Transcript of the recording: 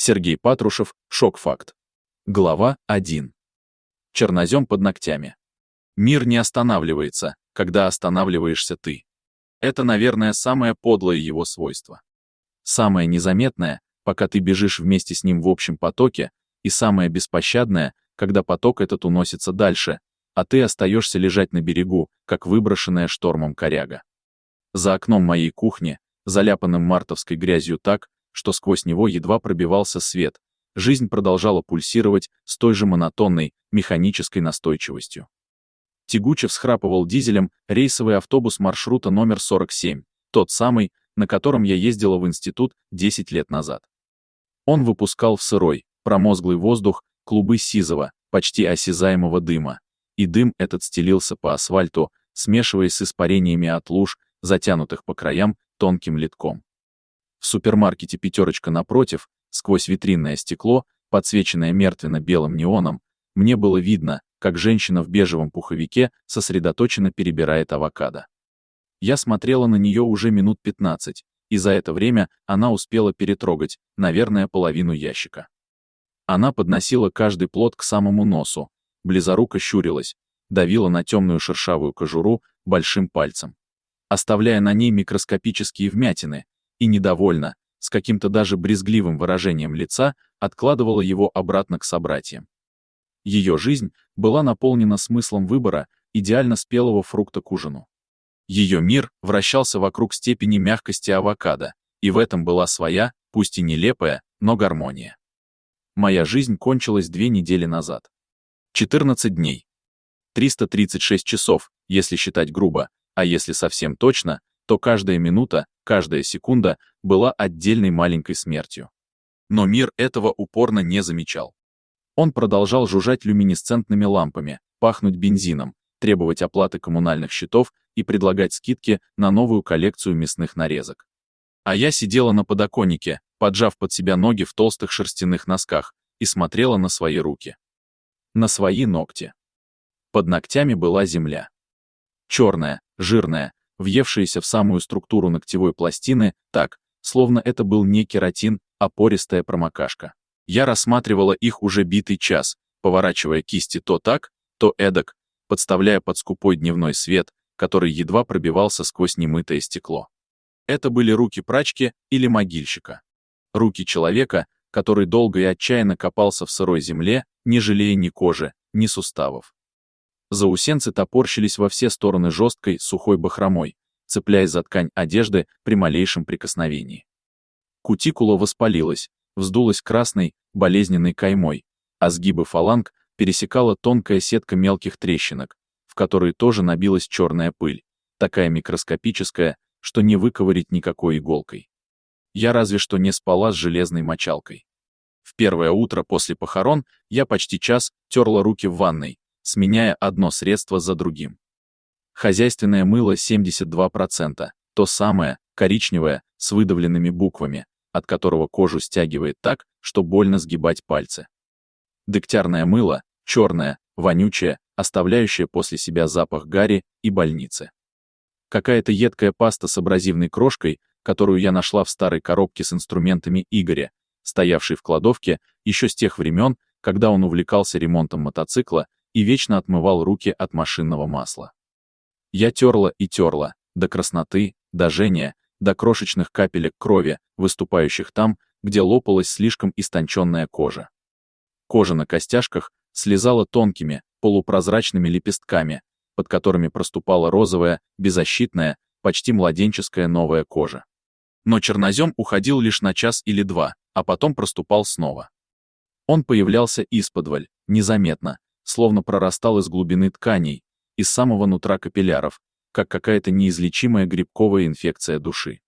Сергей Патрушев, шок-факт. Глава 1. Чернозем под ногтями. Мир не останавливается, когда останавливаешься ты. Это, наверное, самое подлое его свойство. Самое незаметное, пока ты бежишь вместе с ним в общем потоке, и самое беспощадное, когда поток этот уносится дальше, а ты остаешься лежать на берегу, как выброшенная штормом коряга. За окном моей кухни, заляпанным мартовской грязью так, что сквозь него едва пробивался свет, жизнь продолжала пульсировать с той же монотонной, механической настойчивостью. Тягуче всхрапывал дизелем рейсовый автобус маршрута номер 47, тот самый, на котором я ездила в институт 10 лет назад. Он выпускал в сырой, промозглый воздух клубы сизого, почти осязаемого дыма, и дым этот стелился по асфальту, смешиваясь с испарениями от луж, затянутых по краям тонким литком. В супермаркете «Пятерочка» напротив, сквозь витринное стекло, подсвеченное мертвенно-белым неоном, мне было видно, как женщина в бежевом пуховике сосредоточенно перебирает авокадо. Я смотрела на нее уже минут 15, и за это время она успела перетрогать, наверное, половину ящика. Она подносила каждый плод к самому носу, близоруко щурилась, давила на темную шершавую кожуру большим пальцем, оставляя на ней микроскопические вмятины, и недовольно, с каким-то даже брезгливым выражением лица, откладывала его обратно к собратьям. Ее жизнь была наполнена смыслом выбора идеально спелого фрукта к ужину. Ее мир вращался вокруг степени мягкости авокадо, и в этом была своя, пусть и нелепая, но гармония. Моя жизнь кончилась 2 недели назад. 14 дней. 336 часов, если считать грубо, а если совсем точно, то каждая минута, каждая секунда была отдельной маленькой смертью. Но мир этого упорно не замечал. Он продолжал жужжать люминесцентными лампами, пахнуть бензином, требовать оплаты коммунальных счетов и предлагать скидки на новую коллекцию мясных нарезок. А я сидела на подоконнике, поджав под себя ноги в толстых шерстяных носках, и смотрела на свои руки. На свои ногти. Под ногтями была земля. Черная, жирная, въевшаяся в самую структуру ногтевой пластины, так, словно это был не кератин, а пористая промокашка. Я рассматривала их уже битый час, поворачивая кисти то так, то эдак, подставляя под скупой дневной свет, который едва пробивался сквозь немытое стекло. Это были руки прачки или могильщика. Руки человека, который долго и отчаянно копался в сырой земле, не жалея ни кожи, ни суставов. Заусенцы топорщились во все стороны жесткой, сухой бахромой, цепляясь за ткань одежды при малейшем прикосновении. Кутикула воспалилась, вздулась красной, болезненной каймой, а сгибы фаланг пересекала тонкая сетка мелких трещинок, в которые тоже набилась черная пыль, такая микроскопическая, что не выковырить никакой иголкой. Я разве что не спала с железной мочалкой. В первое утро после похорон я почти час терла руки в ванной, сменяя одно средство за другим. Хозяйственное мыло 72%, то самое, коричневое, с выдавленными буквами, от которого кожу стягивает так, что больно сгибать пальцы. Дегтярное мыло, черное, вонючее, оставляющее после себя запах гари и больницы. Какая-то едкая паста с абразивной крошкой, которую я нашла в старой коробке с инструментами Игоря, стоявшей в кладовке еще с тех времен, когда он увлекался ремонтом мотоцикла и вечно отмывал руки от машинного масла. Я терла и терла, до красноты, до жжения, до крошечных капелек крови, выступающих там, где лопалась слишком истонченная кожа. Кожа на костяшках слезала тонкими, полупрозрачными лепестками, под которыми проступала розовая, беззащитная, почти младенческая новая кожа. Но чернозем уходил лишь на час или два, а потом проступал снова. Он появлялся исподволь, незаметно, словно прорастал из глубины тканей, из самого нутра капилляров, как какая-то неизлечимая грибковая инфекция души.